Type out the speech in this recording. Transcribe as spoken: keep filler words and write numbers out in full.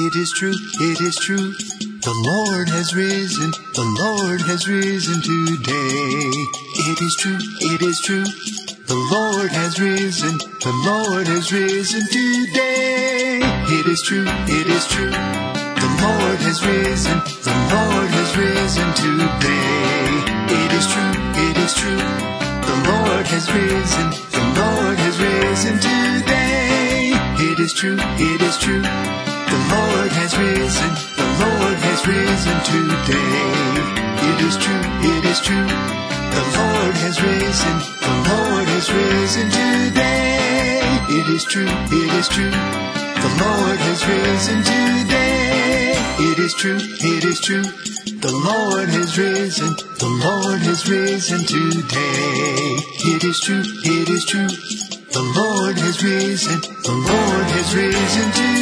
It is true, it is true. The Lord has risen, the Lord has risen today. It is true, it is true. The Lord has risen, the Lord has risen today. It is true, it is true. The Lord has risen, the Lord has risen today. It is true, it is true. The Lord has risen, the Lord has risen today. It is true, it is true. The Lord has risen, the Lord has risen today. It is true, it is true. The Lord has risen, the Lord has risen today. It is true, it is true. The Lord has risen today. It is true, it is true. The Lord has risen, the Lord has risen today. It is true, it is true. The Lord has risen, the Lord has risen today.